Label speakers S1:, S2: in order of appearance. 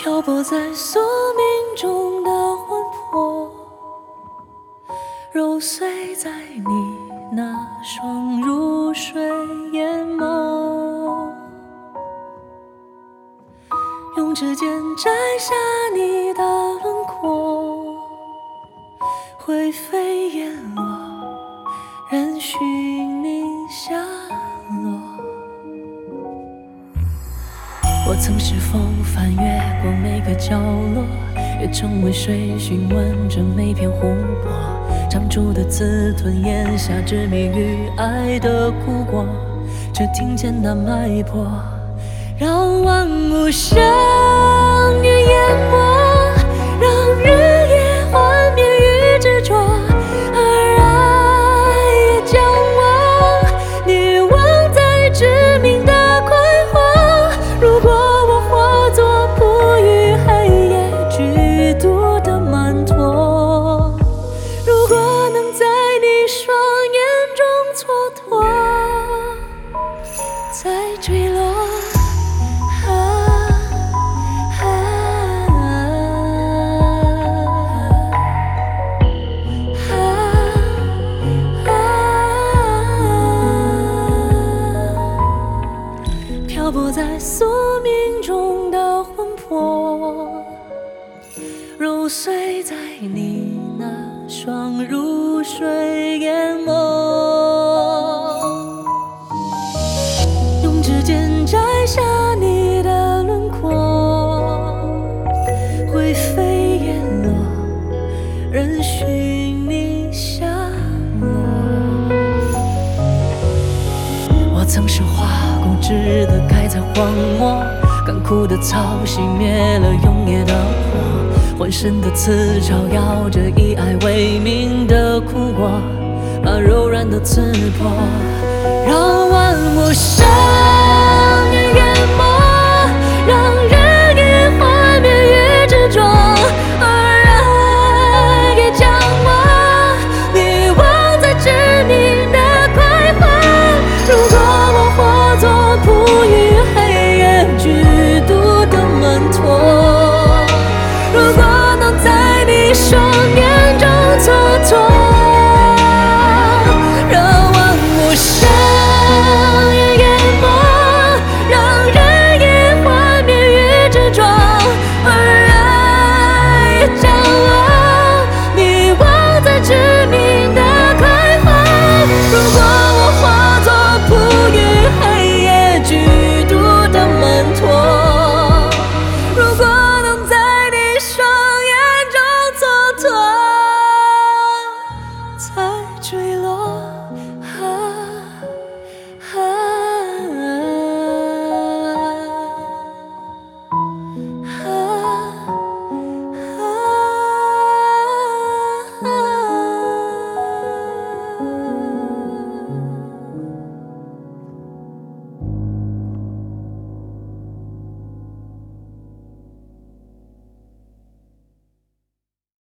S1: 漂泊在宿命中的魂魄，揉碎在你那双入睡眼眸，用指尖摘下你的轮廓，灰飞烟落，任寻你下落。我曾是否翻越过每个角落，也成为水询问着每片湖泊，长出的刺吞咽下执迷于爱的苦果，只听见那脉搏让万物生于淹没，让日夜幻灭于执着，而爱也将我溺忘在致命的快活。如果我化作铺于黑夜剧毒的曼陀，如果能在你双眼中蹉跎，再坠落。漂泊在宿命中的魂魄，揉碎在你那双入睡眼眸，用指尖摘下你的轮廓，灰飞烟落，任寻你下落。我曾是花固执的开在荒漠，干枯的草熄灭了永夜的火，浑身的刺照耀着以爱为名的苦果，把柔软的刺破，让万物生